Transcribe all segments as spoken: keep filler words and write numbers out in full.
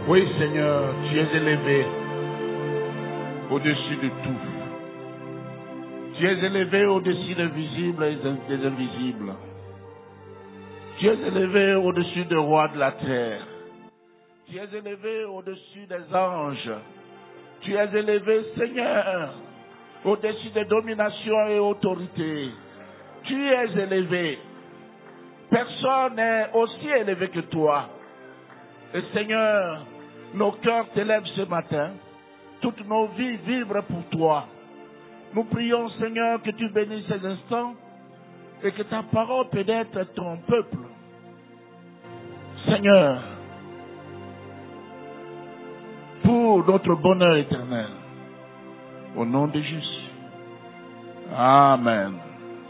Oui, Seigneur, tu es élevé au-dessus de tout. Tu es élevé au-dessus des visibles et des invisibles. Tu es élevé au-dessus des rois de la terre. Tu es élevé au-dessus des anges. Tu es élevé, Seigneur, au-dessus des dominations et autorités. Tu es élevé. Personne n'est aussi élevé que toi. Et Seigneur, nos cœurs t'élèvent ce matin. Toutes nos vies vibrent pour toi. Nous prions, Seigneur, que tu bénisses ces instants et que ta parole pénètre ton peuple. Seigneur, pour notre bonheur éternel. Au nom de Jésus. Amen.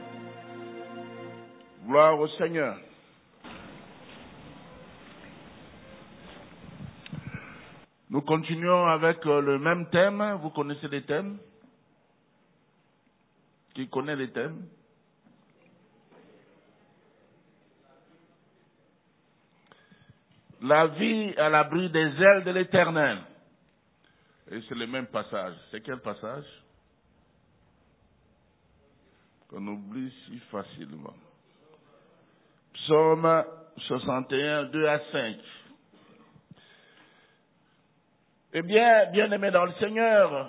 Gloire au Seigneur. Nous continuons avec le même thème. Vous connaissez les thèmes? Qui connaît les thèmes? La vie à l'abri des ailes de l'Éternel. Et c'est le même passage. C'est quel passage? Qu'on oublie si facilement. Psaume soixante et un, deux à cinq. Eh bien, bien-aimés dans le Seigneur,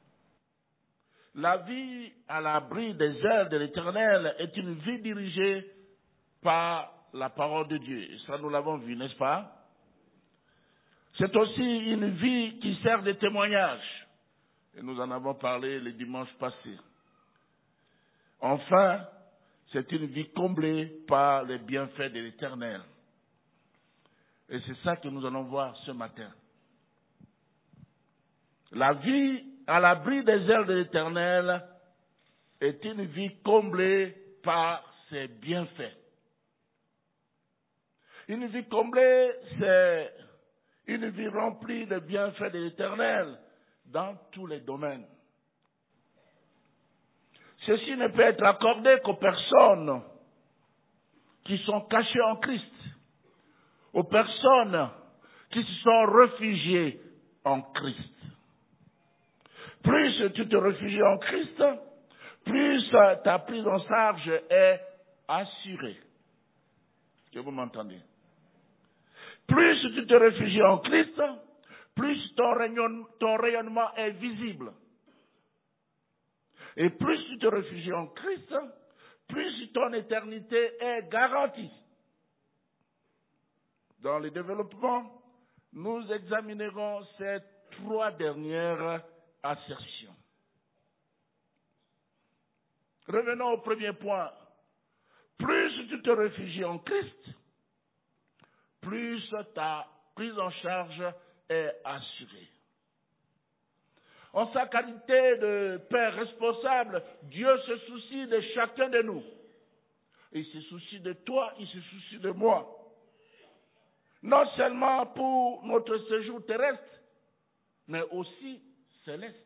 la vie à l'abri des ailes de l'Éternel est une vie dirigée par la parole de Dieu. Et ça, nous l'avons vu, n'est-ce pas? C'est aussi une vie qui sert de témoignage. Et nous en avons parlé le dimanche passé. Enfin, c'est une vie comblée par les bienfaits de l'Éternel. Et c'est ça que nous allons voir ce matin. La vie à l'abri des ailes de l'Éternel est une vie comblée par ses bienfaits. Une vie comblée, c'est une vie remplie de bienfaits de l'Éternel dans tous les domaines. Ceci ne peut être accordé qu'aux personnes qui sont cachées en Christ, aux personnes qui se sont réfugiées en Christ. Plus tu te réfugies en Christ, plus ta prise en charge est assurée. Est-ce que vous m'entendez? Plus tu te réfugies en Christ, plus ton rayonnement, ton rayonnement est visible. Et plus tu te réfugies en Christ, plus ton éternité est garantie. Dans le développement, nous examinerons ces trois dernières assertions. Revenons au premier point. Plus tu te réfugies en Christ, plus ta prise en charge est assurée. En sa qualité de Père responsable, Dieu se soucie de chacun de nous. Il se soucie de toi, il se soucie de moi. Non seulement pour notre séjour terrestre, mais aussi céleste.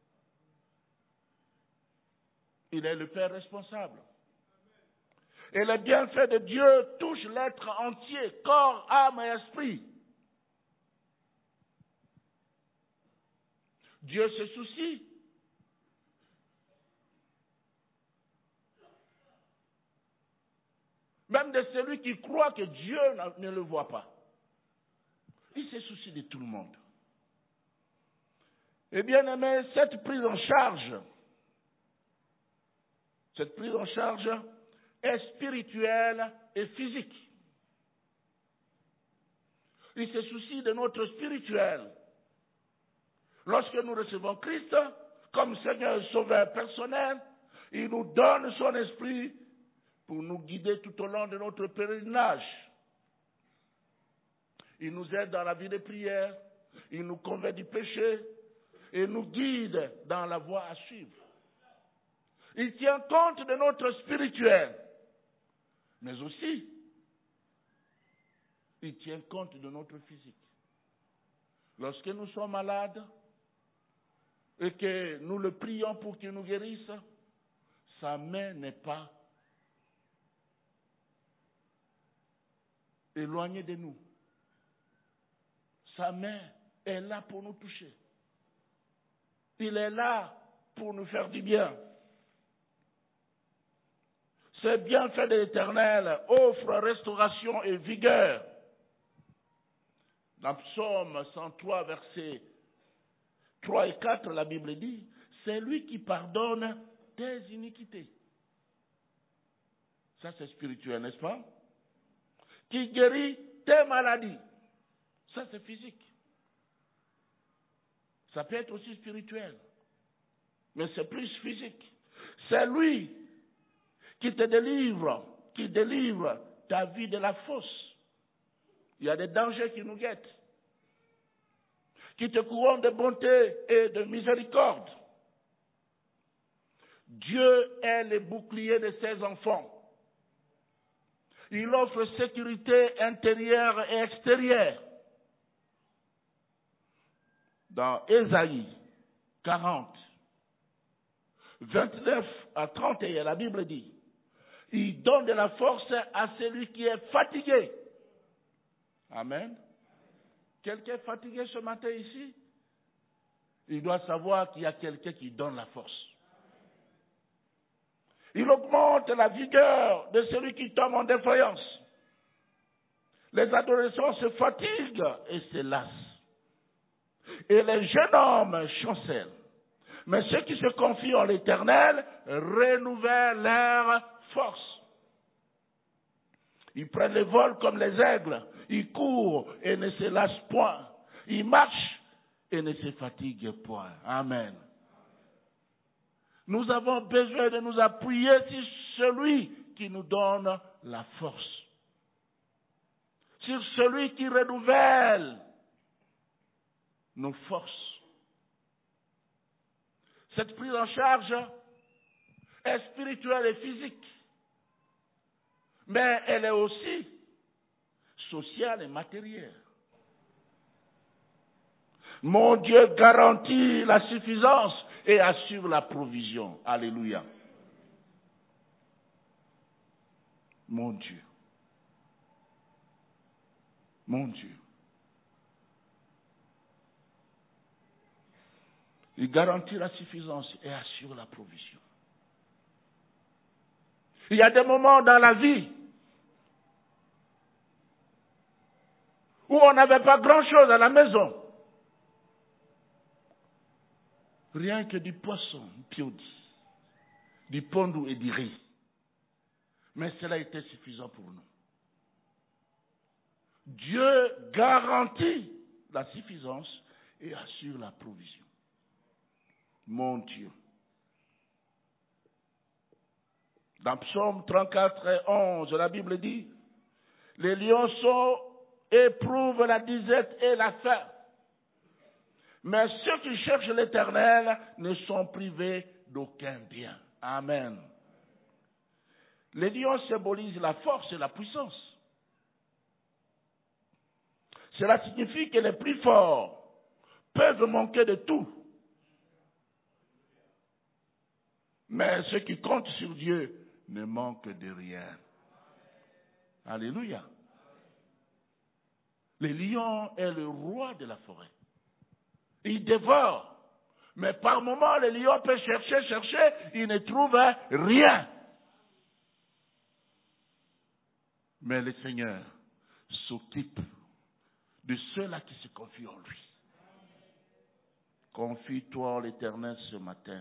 Il est le Père responsable. Et les bienfaits de Dieu touchent l'être entier, corps, âme et esprit. Dieu se soucie. Même de celui qui croit que Dieu ne le voit pas. Il se soucie de tout le monde. Et bien aimé, cette prise en charge, cette prise en charge est spirituelle et physique. Il se soucie de notre spirituel. Lorsque nous recevons Christ comme Seigneur et Sauveur personnel, il nous donne son esprit pour nous guider tout au long de notre pèlerinage. Il nous aide dans la vie de prière, il nous convainc du péché et nous guide dans la voie à suivre. Il tient compte de notre spirituel, mais aussi il tient compte de notre physique. Lorsque nous sommes malades, et que nous le prions pour qu'il nous guérisse, sa main n'est pas éloignée de nous. Sa main est là pour nous toucher. Il est là pour nous faire du bien. Ce bienfait de l'Éternel offre restauration et vigueur. Dans Psaume cent trois, versets trois et quatre, la Bible dit, c'est lui qui pardonne tes iniquités. Ça, c'est spirituel, n'est-ce pas? Qui guérit tes maladies. Ça, c'est physique. Ça peut être aussi spirituel. Mais c'est plus physique. C'est lui qui te délivre, qui délivre ta vie de la fosse. Il y a des dangers qui nous guettent. Qui te couronne de bonté et de miséricorde. Dieu est le bouclier de ses enfants. Il offre sécurité intérieure et extérieure. Dans Ésaïe quarante, vingt-neuf à trente et un, la Bible dit, il donne de la force à celui qui est fatigué. Amen. Quelqu'un est fatigué ce matin ici? Il doit savoir qu'il y a quelqu'un qui donne la force. Il augmente la vigueur de celui qui tombe en défaillance. Les adolescents se fatiguent et se lassent. Et les jeunes hommes chancellent. Mais ceux qui se confient en l'Éternel renouvellent leur force. Ils prennent le vol comme les aigles. Ils courent et ne se lassent point. Ils marchent et ne se fatiguent point. Amen. Nous avons besoin de nous appuyer sur celui qui nous donne la force. Sur celui qui renouvelle nos forces. Cette prise en charge est spirituelle et physique. Mais elle est aussi sociale et matérielle. Mon Dieu garantit la suffisance et assure la provision. Alléluia. Mon Dieu. Mon Dieu. Il garantit la suffisance et assure la provision. Il y a des moments dans la vie où on n'avait pas grand-chose à la maison. Rien que du poisson, piodi, du pondou et du riz. Mais cela était suffisant pour nous. Dieu garantit la suffisance et assure la provision. Mon Dieu. Dans Psaume trente-quatre et onze, la Bible dit, les lionceaux éprouvent la disette et la faim. Mais ceux qui cherchent l'Éternel ne sont privés d'aucun bien. Amen. Les lions symbolisent la force et la puissance. Cela signifie que les plus forts peuvent manquer de tout. Mais ceux qui comptent sur Dieu ne manquent de rien. Alléluia. Le lion est le roi de la forêt. Il dévore. Mais par moments, le lion peut chercher, chercher, il ne trouve rien. Mais le Seigneur s'occupe de ceux-là qui se confient en lui. Confie-toi en l'Éternel ce matin.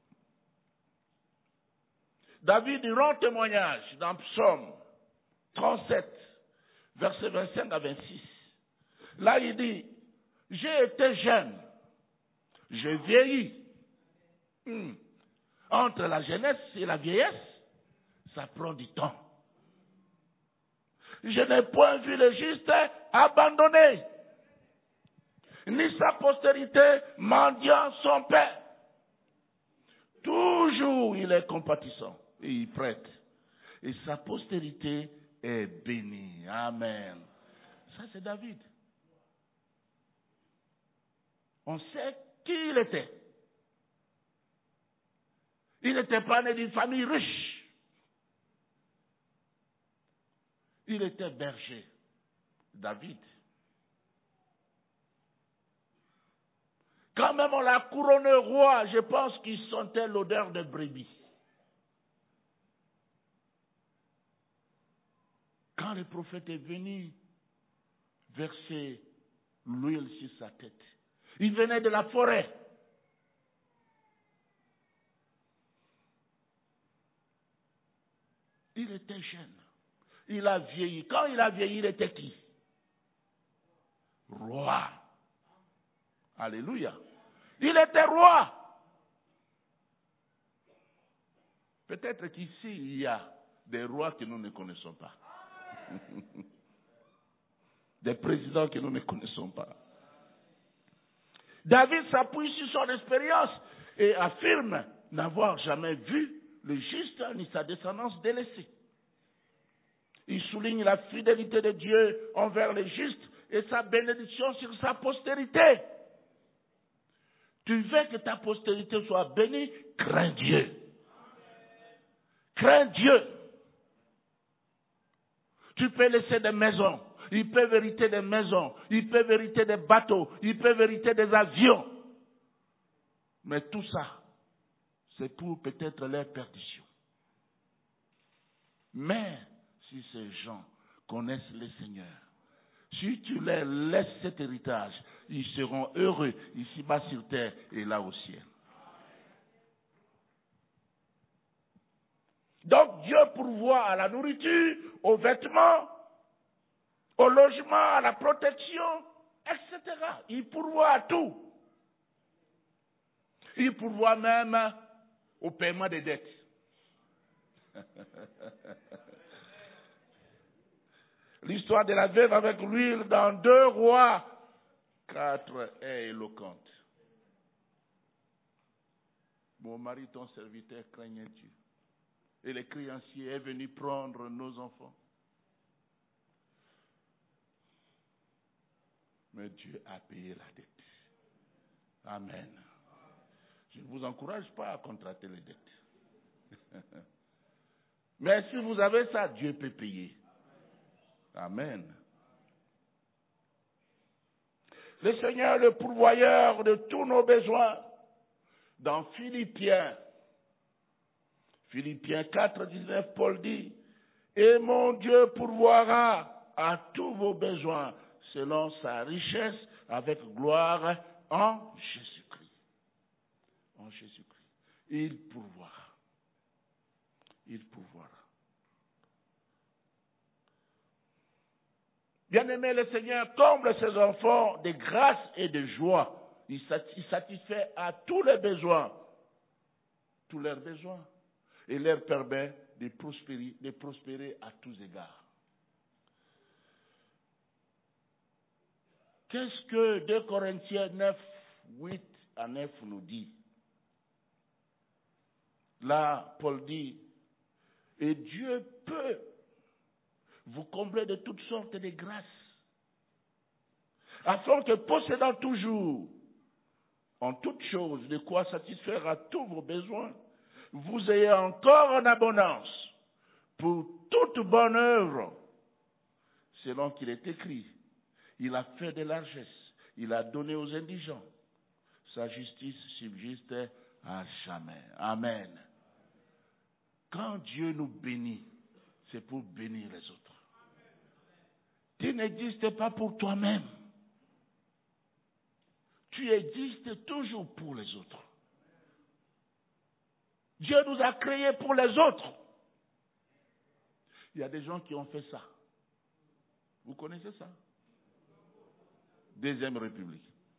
David rend témoignage dans Psaume trente-sept, versets vingt-cinq à vingt-six. Là, il dit, j'ai été jeune, je vieillis. Hmm. Entre la jeunesse et la vieillesse, ça prend du temps. Je n'ai point vu le juste abandonné, ni sa postérité mendiant son père. Toujours il est compatissant et il prête. Et sa postérité est bénie. Amen. Ça c'est David. On sait qui il était. Il n'était pas né d'une famille riche. Il était berger. David. Quand même on l'a couronné roi, je pense qu'il sentait l'odeur de brebis. Quand le prophète est venu verser l'huile sur sa tête, il venait de la forêt. Il était jeune. Il a vieilli. Quand il a vieilli, il était qui? Roi. Alléluia. Il était roi. Peut-être qu'ici, il y a des rois que nous ne connaissons pas. Des présidents que nous ne connaissons pas. David s'appuie sur son expérience et affirme n'avoir jamais vu le juste ni sa descendance délaissée. Il souligne la fidélité de Dieu envers les justes et sa bénédiction sur sa postérité. Tu veux que ta postérité soit bénie, crains Dieu. Crains Dieu. Tu peux laisser des maisons, il peut hériter des maisons, il peut hériter des bateaux, il peut hériter des avions. Mais tout ça, c'est pour peut-être leur perdition. Mais si ces gens connaissent le Seigneur, si tu leur laisses cet héritage, ils seront heureux ici-bas sur terre et là au ciel. Donc Dieu pourvoit à la nourriture, aux vêtements, au logement, à la protection, et cetera. Il pourvoit à tout. Il pourvoit même au paiement des dettes. L'histoire de la veuve avec l'huile dans deux rois quatre est éloquente. Mon mari, ton serviteur, craignait Dieu. Et le créancier est venu prendre nos enfants. Mais Dieu a payé la dette. Amen. Je ne vous encourage pas à contracter les dettes. Mais si vous avez ça, Dieu peut payer. Amen. Le Seigneur est le pourvoyeur de tous nos besoins. Dans Philippiens, Philippiens quatre, dix-neuf, Paul dit, « Et mon Dieu pourvoira à tous vos besoins selon sa richesse avec gloire en Jésus-Christ. » En Jésus-Christ. Il pourvoira. Il pourvoira. Bien-aimé, le Seigneur comble ses enfants de grâce et de joie. Il satisfait à tous les besoins. Tous leurs besoins. Et leur permet de prospérer, de prospérer à tous égards. Qu'est-ce que deux Corinthiens neuf, huit à neuf nous dit? Là, Paul dit, et Dieu peut vous combler de toutes sortes de grâces, afin que possédant toujours en toutes choses de quoi satisfaire à tous vos besoins, vous ayez encore en abondance pour toute bonne œuvre, selon qu'il est écrit. Il a fait de largesses, il a donné aux indigents. Sa justice subsiste à jamais. Amen. Quand Dieu nous bénit, c'est pour bénir les autres. Tu n'existes pas pour toi-même. Tu existes toujours pour les autres. Dieu nous a créés pour les autres. Il y a des gens qui ont fait ça. Vous connaissez ça? Deuxième République.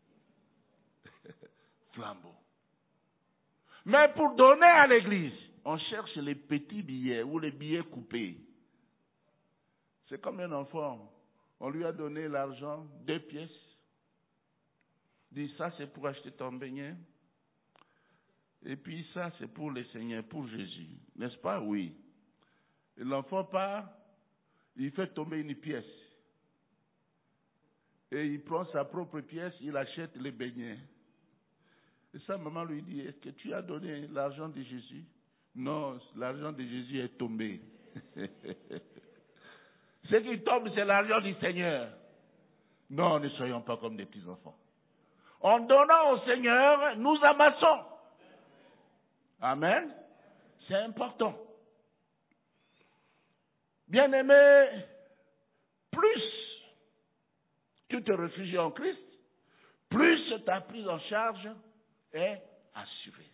Flambeau. Mais pour donner à l'église, on cherche les petits billets ou les billets coupés. C'est comme un enfant. On lui a donné l'argent, deux pièces. Dit ça c'est pour acheter ton beignet. Et puis ça c'est pour le Seigneur, pour Jésus. N'est-ce pas? Oui. Et l'enfant part, il fait tomber une pièce. Et il prend sa propre pièce, il achète les beignets. Et sa maman lui dit, est-ce que tu as donné l'argent de Jésus? Non, l'argent de Jésus est tombé. Ce qui tombe, c'est l'argent du Seigneur. Non, ne soyons pas comme des petits enfants. En donnant au Seigneur, nous amassons. Amen. C'est important. Bien-aimé, plus tu te réfugies en Christ, plus ta prise en charge est assurée.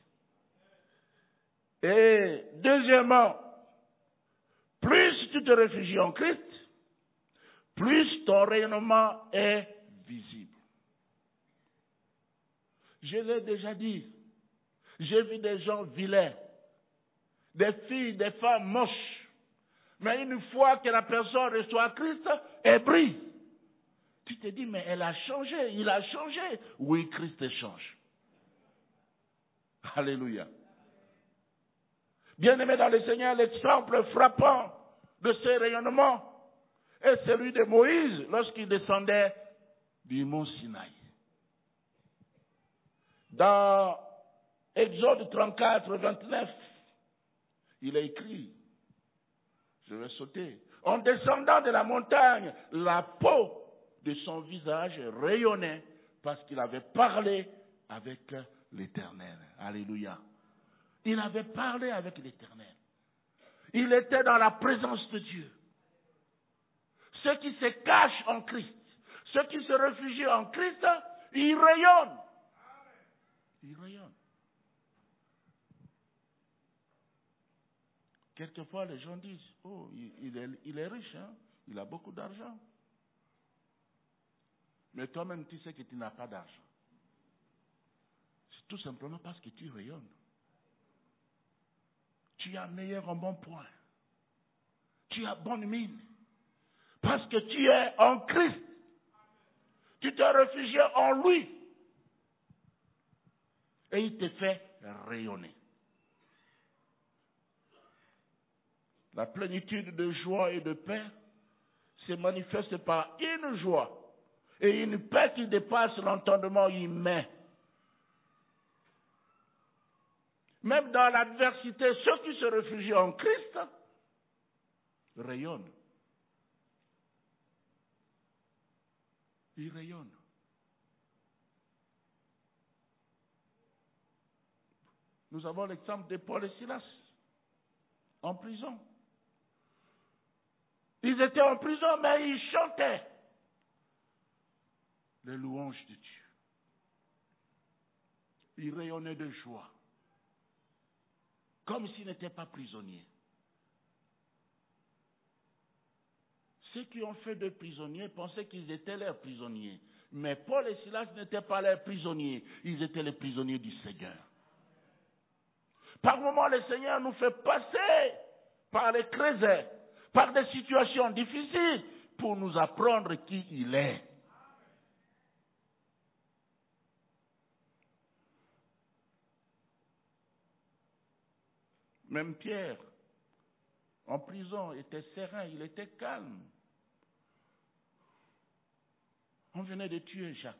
Et deuxièmement, plus tu te réfugies en Christ, plus ton rayonnement est visible. Je l'ai déjà dit, j'ai vu des gens vilains, des filles, des femmes moches, mais une fois que la personne reçoit Christ, elle brille. Tu te dis, mais elle a changé, il a changé. Oui, Christ change. Alléluia. Bien-aimé dans le Seigneur, l'exemple frappant de ce rayonnement est celui de Moïse lorsqu'il descendait du mont Sinaï. Dans Exode trente-quatre, vingt-neuf, il est écrit, je vais sauter, en descendant de la montagne, la peau de son visage rayonnait parce qu'il avait parlé avec l'Éternel. Alléluia. Il avait parlé avec l'Éternel. Il était dans la présence de Dieu. Ceux qui se cachent en Christ, ceux qui se réfugient en Christ, ils rayonnent. Ils rayonnent. Quelquefois, les gens disent, oh, il, il, est, il est riche, hein? Il a beaucoup d'argent. Mais toi-même, tu sais que tu n'as pas d'argent. C'est tout simplement parce que tu rayonnes. Tu as meilleur en bon point. Tu as bonne mine. Parce que tu es en Christ. Tu t'es réfugié en lui. Et il te fait rayonner. La plénitude de joie et de paix se manifeste par une joie et une paix qui dépasse l'entendement humain. Même dans l'adversité, ceux qui se réfugient en Christ rayonnent. Ils rayonnent. Nous avons l'exemple de Paul et Silas en prison. Ils étaient en prison, mais ils chantaient les louanges de Dieu. Ils rayonnaient de joie, comme s'ils n'étaient pas prisonniers. Ceux qui ont fait de prisonniers pensaient qu'ils étaient leurs prisonniers. Mais Paul et Silas n'étaient pas leurs prisonniers, ils étaient les prisonniers du Seigneur. Par moments, le Seigneur nous fait passer par les creuses, par des situations difficiles, pour nous apprendre qui il est. Même Pierre, en prison, était serein, il était calme. On venait de tuer Jacques.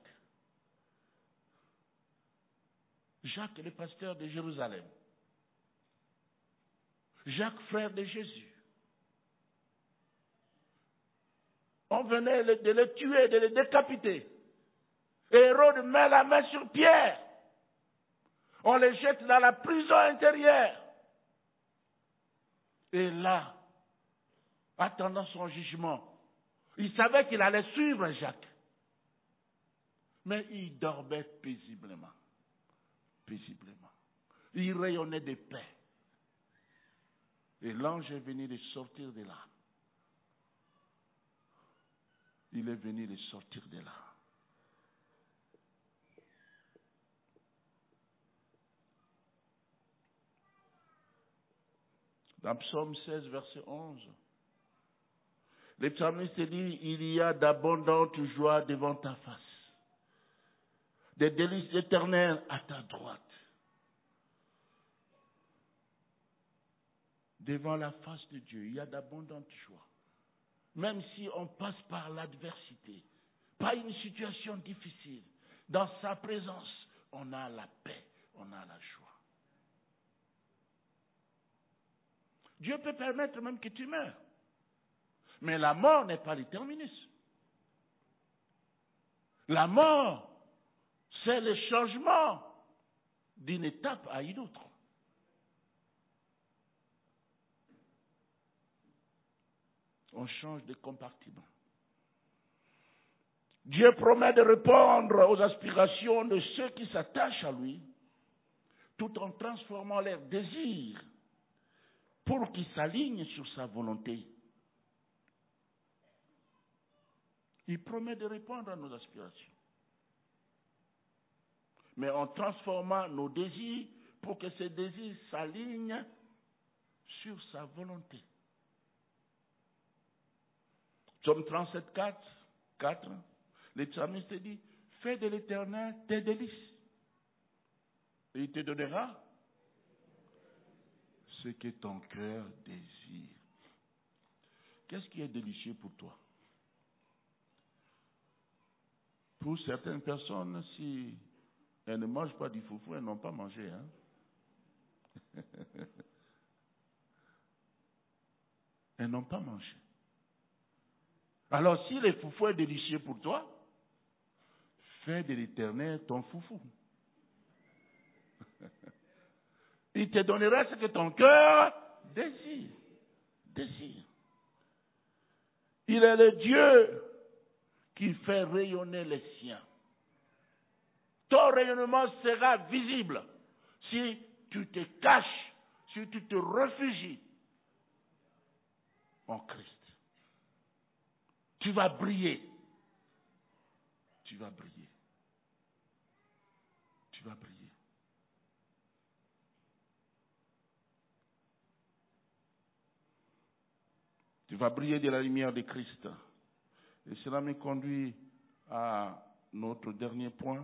Jacques est le pasteur de Jérusalem. Jacques, frère de Jésus. On venait de le tuer, de le décapiter. Et Hérode met la main sur Pierre. On le jette dans la prison intérieure. Et là, attendant son jugement, il savait qu'il allait suivre Jacques. Mais il dormait paisiblement. Paisiblement. Il rayonnait de paix. Et l'ange est venu de sortir de là. Il est venu de sortir de là. Dans Psaume seize, verset onze, le psalmiste dit, il y a d'abondantes joies devant ta face, des délices éternelles à ta droite. Devant la face de Dieu, il y a d'abondantes joies. Même si on passe par l'adversité, par une situation difficile, dans sa présence, on a la paix, on a la joie. Dieu peut permettre même que tu meurs. Mais la mort n'est pas le terminus. La mort, c'est le changement d'une étape à une autre. On change de compartiment. Dieu promet de répondre aux aspirations de ceux qui s'attachent à lui, tout en transformant leurs désirs pour qu'ils s'alignent sur sa volonté. Il promet de répondre à nos aspirations, mais en transformant nos désirs pour que ces désirs s'alignent sur sa volonté. Psaume trente-sept, quatre, quatre, le psalmiste dit, fais de l'Éternel tes délices, et il te donnera ce que ton cœur désire. Qu'est-ce qui est délicieux pour toi? Pour certaines personnes, si elles ne mangent pas du foufou, elles n'ont pas mangé. Hein? Elles n'ont pas mangé. Alors, si le foufou est délicieux pour toi, fais de l'Éternel ton foufou. Il te donnera ce que ton cœur désire. Désire. Il est le Dieu qui fait rayonner les siens. Ton rayonnement sera visible si tu te caches, si tu te réfugies en Christ. Tu vas briller. Tu vas briller. Tu vas briller. Tu vas briller de la lumière de Christ. Et cela me conduit à notre dernier point.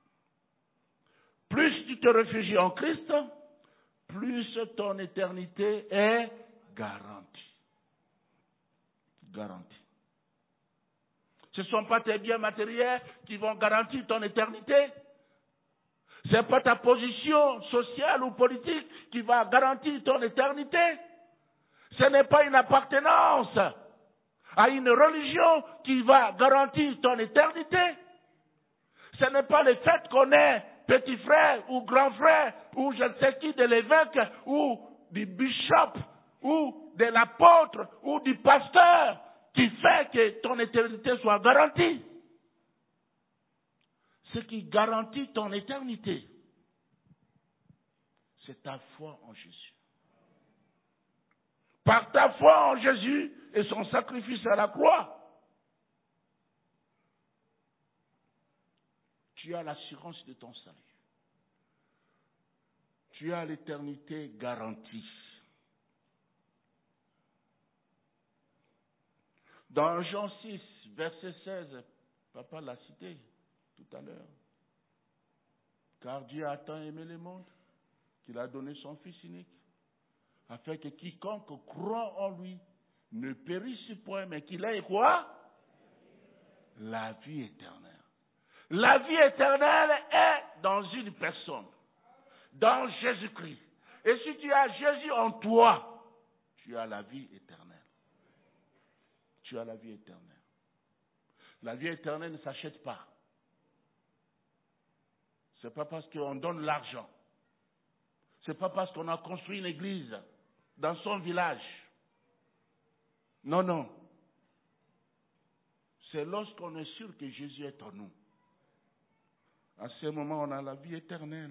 Plus tu te réfugies en Christ, plus ton éternité est garantie. Garantie. Ce ne sont pas tes biens matériels qui vont garantir ton éternité. Ce n'est pas ta position sociale ou politique qui va garantir ton éternité. Ce n'est pas une appartenance à une religion qui va garantir ton éternité. Ce n'est pas le fait qu'on est petit frère ou grand frère ou je ne sais qui de l'évêque ou du bishop ou de l'apôtre ou du pasteur qui fait que ton éternité soit garantie. Ce qui garantit ton éternité, c'est ta foi en Jésus. Par ta foi en Jésus et son sacrifice à la croix, tu as l'assurance de ton salut. Tu as l'éternité garantie. Dans Jean six, verset seize, papa l'a cité tout à l'heure. Car Dieu a tant aimé le monde qu'il a donné son Fils unique, afin que quiconque croit en lui ne périsse point, mais qu'il ait quoi? La vie éternelle. La vie éternelle est dans une personne, dans Jésus-Christ. Et si tu as Jésus en toi, tu as la vie éternelle. Tu as la vie éternelle. La vie éternelle ne s'achète pas. Ce n'est pas parce qu'on donne l'argent. Ce n'est pas parce qu'on a construit une église dans son village. Non, non. C'est lorsqu'on est sûr que Jésus est en nous. À ce moment, on a la vie éternelle.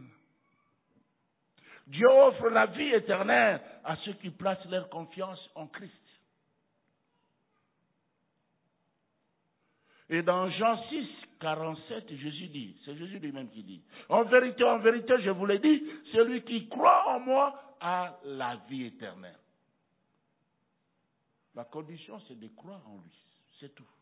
Dieu offre la vie éternelle à ceux qui placent leur confiance en Christ. Et dans Jean six, quarante-sept, Jésus dit, c'est Jésus lui-même qui dit, en vérité, en vérité, je vous l'ai dit, celui qui croit en moi a la vie éternelle. La condition, c'est de croire en lui, c'est tout.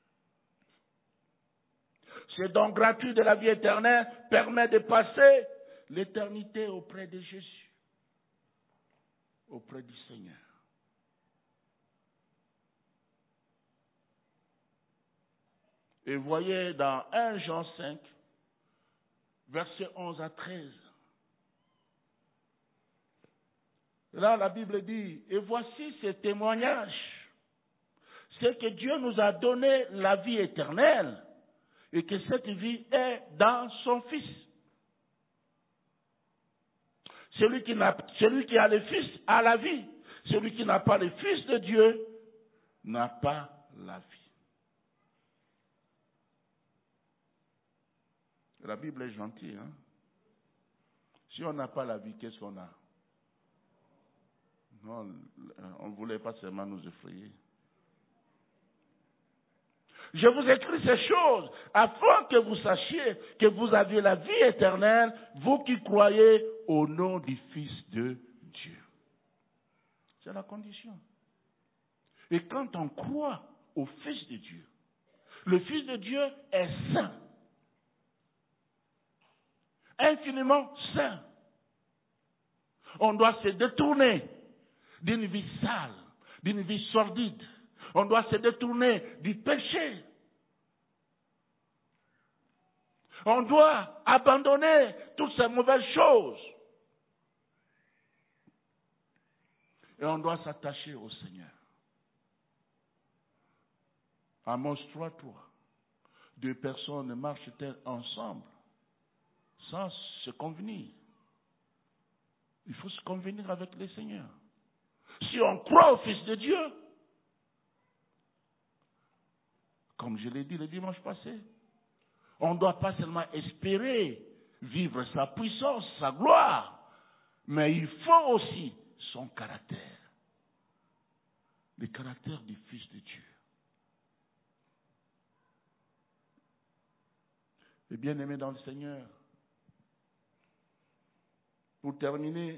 Ce don gratuit de la vie éternelle permet de passer l'éternité auprès de Jésus, auprès du Seigneur. Et voyez dans un Jean cinq, versets onze à treize. Là, la Bible dit, et voici ce témoignage, c'est que Dieu nous a donné la vie éternelle, Et que cette vie est dans son Fils. Celui qui, n'a, celui qui a le Fils a la vie. Celui qui n'a pas le Fils de Dieu n'a pas la vie. La Bible est gentille, hein? Si on n'a pas la vie, qu'est-ce qu'on a? Non, on ne voulait pas seulement nous effrayer. Je vous écris ces choses afin que vous sachiez que vous avez la vie éternelle, vous qui croyez au nom du Fils de Dieu. C'est la condition. Et quand on croit au Fils de Dieu, le Fils de Dieu est saint. Infiniment saint. On doit se détourner d'une vie sale, d'une vie sordide. On doit se détourner du péché. On doit abandonner toutes ces mauvaises choses. Et on doit s'attacher au Seigneur. Amos trois trois. Deux personnes marchent-elles ensemble sans se convenir? Il faut se convenir avec le Seigneur. Si on croit au Fils de Dieu, comme je l'ai dit le dimanche passé, on ne doit pas seulement espérer vivre sa puissance, sa gloire, mais il faut aussi son caractère. Le caractère du Fils de Dieu. Et bien aimé dans le Seigneur, pour terminer,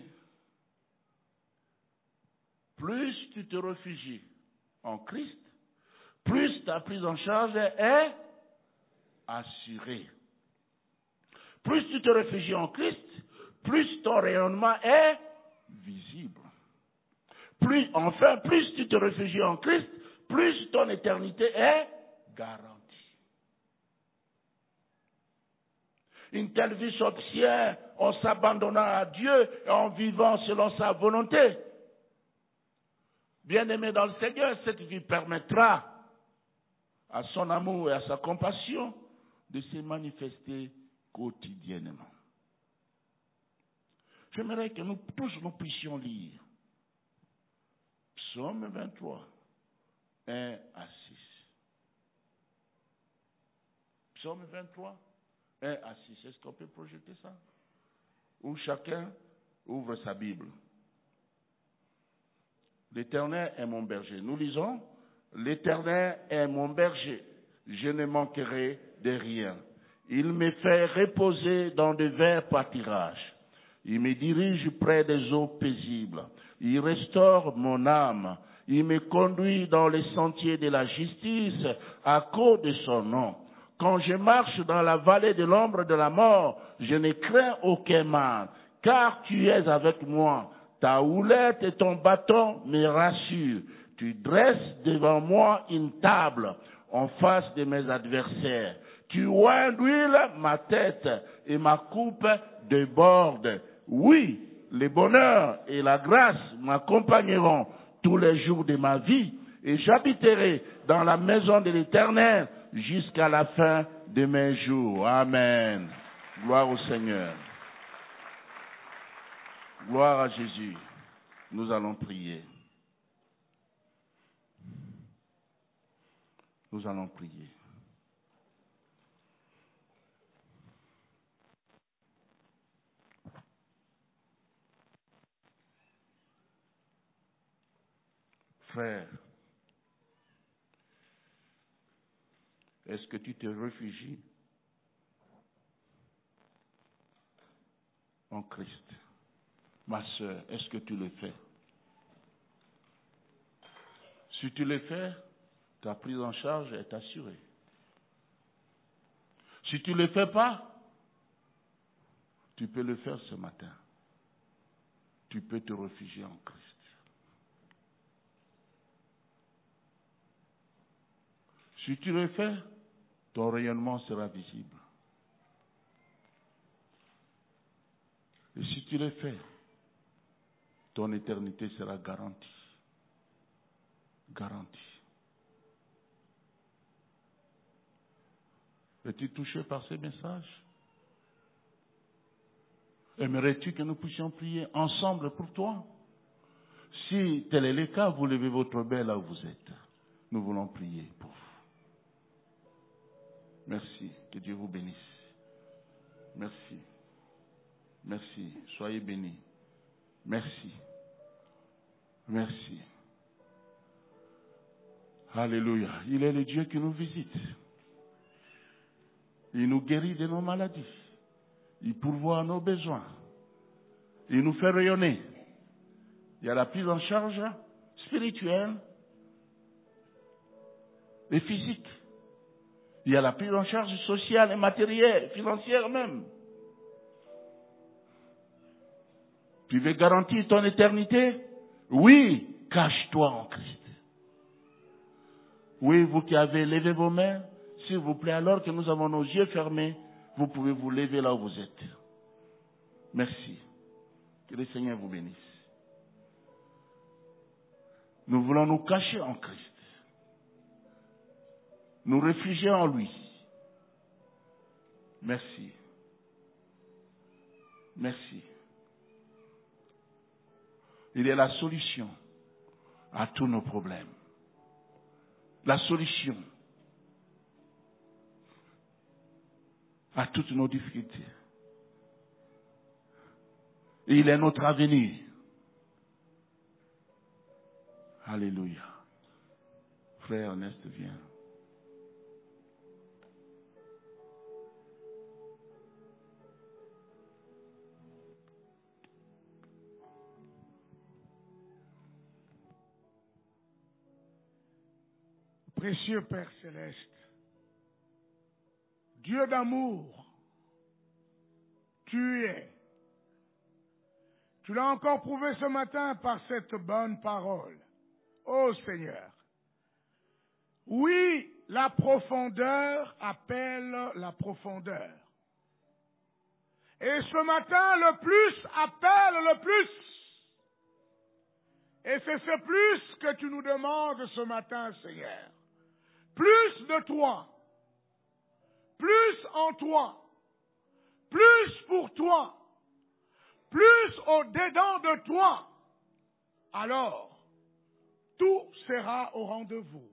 plus tu te réfugies en Christ, plus ta prise en charge est assurée. Plus tu te réfugies en Christ, plus ton rayonnement est visible. Plus, enfin, plus tu te réfugies en Christ, plus ton éternité est garantie. Une telle vie s'obtient en s'abandonnant à Dieu et en vivant selon sa volonté. Bien-aimé dans le Seigneur, cette vie permettra à son amour et à sa compassion de se manifester quotidiennement. J'aimerais que nous tous nous puissions lire Psaume vingt-trois, un à six. Psaume vingt-trois, un à six. Est-ce qu'on peut projeter ça? Où chacun ouvre sa Bible. L'Éternel est mon berger. Nous lisons, l'Éternel est mon berger. Je ne manquerai de rien. Il me fait reposer dans de verts pâturages. Il me dirige près des eaux paisibles. Il restaure mon âme. Il me conduit dans les sentiers de la justice à cause de son nom. Quand je marche dans la vallée de l'ombre de la mort, je ne crains aucun mal, car tu es avec moi. Ta houlette et ton bâton me rassurent. Tu dresses devant moi une table en face de mes adversaires. Tu oins d'huile ma tête et ma coupe déborde. Oui, le bonheur et la grâce m'accompagneront tous les jours de ma vie et j'habiterai dans la maison de l'Éternel jusqu'à la fin de mes jours. Amen. Gloire au Seigneur. Gloire à Jésus. Nous allons prier. Nous allons prier. Frère, est-ce que tu te réfugies en Christ? Ma sœur, est-ce que tu le fais? Si tu le fais, ta prise en charge est assurée. Si tu ne le fais pas, tu peux le faire ce matin. Tu peux te réfugier en Christ. Si tu le fais, ton rayonnement sera visible. Et si tu le fais, ton éternité sera garantie. Garantie. Es-tu touché par ces messages? Aimerais-tu que nous puissions prier ensemble pour toi? Si tel est le cas, vous levez votre main là où vous êtes. Nous voulons prier pour vous. Merci. Que Dieu vous bénisse. Merci. Merci. Soyez bénis. Merci. Merci. Alléluia. Il est le Dieu qui nous visite. Il nous guérit de nos maladies. Il pourvoit à nos besoins. Il nous fait rayonner. Il y a la prise en charge spirituelle et physique. Il y a la prise en charge sociale et matérielle, financière même. Tu veux garantir ton éternité? Oui, cache-toi en Christ. Oui, vous qui avez levé vos mains, s'il vous plaît, alors que nous avons nos yeux fermés, vous pouvez vous lever là où vous êtes. Merci. Que le Seigneur vous bénisse. Nous voulons nous cacher en Christ. Nous réfugier en lui. Merci. Merci. Il est la solution à tous nos problèmes. La solution à toutes nos difficultés. Et il est notre avenir. Alléluia. Frère Ernest, viens. Précieux Père Céleste, Dieu d'amour, tu es. Tu l'as encore prouvé ce matin par cette bonne parole. Ô Seigneur, oui, la profondeur appelle la profondeur. Et ce matin, le plus appelle le plus. Et c'est ce plus que tu nous demandes ce matin, Seigneur. Plus de toi, plus en toi, plus pour toi, plus au-dedans de toi. Alors, tout sera au rendez-vous.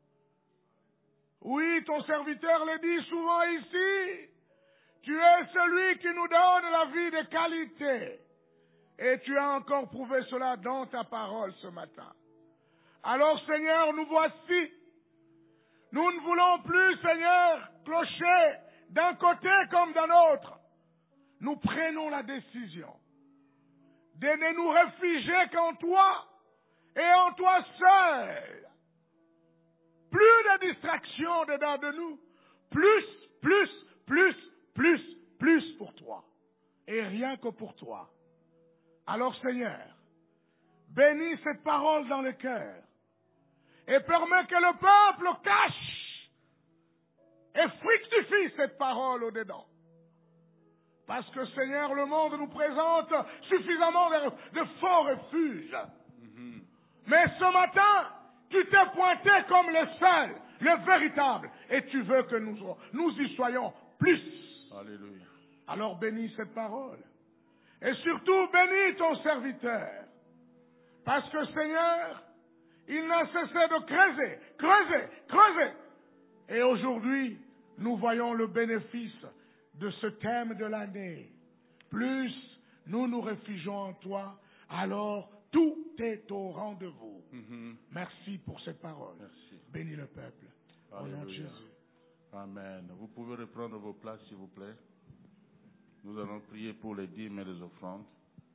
Oui, ton serviteur le dit souvent ici, tu es celui qui nous donne la vie de qualité. Et tu as encore prouvé cela dans ta parole ce matin. Alors, Seigneur, nous voici. Nous ne voulons plus, Seigneur, clocher d'un côté comme d'un autre. Nous prenons la décision de ne nous réfugier qu'en toi et en toi seul. Plus de distractions dedans de nous. Plus, plus, plus, plus, plus pour toi. Et rien que pour toi. Alors, Seigneur, bénis cette parole dans le cœur. Et permets que le peuple cache et fructifie cette parole au-dedans. Parce que, Seigneur, le monde nous présente suffisamment de, de faux refuges. Mm-hmm. Mais ce matin, tu t'es pointé comme le seul, le véritable. Et tu veux que nous, nous y soyons plus. Alléluia. Alors bénis cette parole. Et surtout, bénis ton serviteur. Parce que, Seigneur, il n'a cessé de creuser, creuser, creuser. Et aujourd'hui, nous voyons le bénéfice de ce thème de l'année. Plus nous nous réfugions en toi, alors tout est au rendez-vous. Mm-hmm. Merci pour cette parole. Merci. Bénis le peuple. Au nom de Jésus. Amen. Vous pouvez reprendre vos places, s'il vous plaît. Nous allons prier pour les dîmes et les offrandes.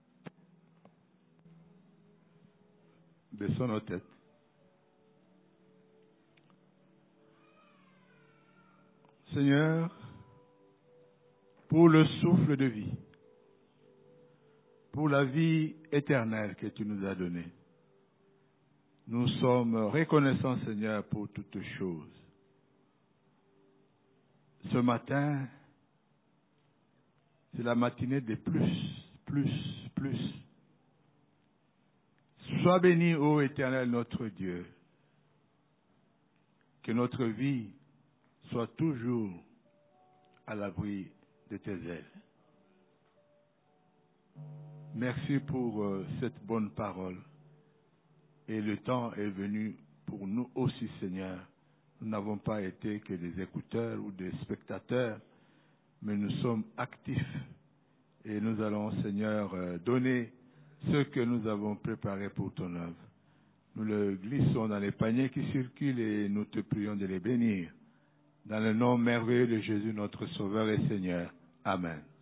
Baissons nos têtes. Seigneur, pour le souffle de vie, pour la vie éternelle que tu nous as donnée, nous sommes reconnaissants, Seigneur, pour toutes choses. Ce matin, c'est la matinée de plus, plus, plus. Sois béni, ô Éternel, notre Dieu. Que notre vie soit toujours à l'abri de tes ailes. Merci pour euh, cette bonne parole. Et le temps est venu pour nous aussi, Seigneur. Nous n'avons pas été que des écouteurs ou des spectateurs, mais nous sommes actifs. Et nous allons, Seigneur, euh, donner ce que nous avons préparé pour ton œuvre. Nous le glissons dans les paniers qui circulent et nous te prions de les bénir. Dans le nom merveilleux de Jésus, notre Sauveur et Seigneur. Amen.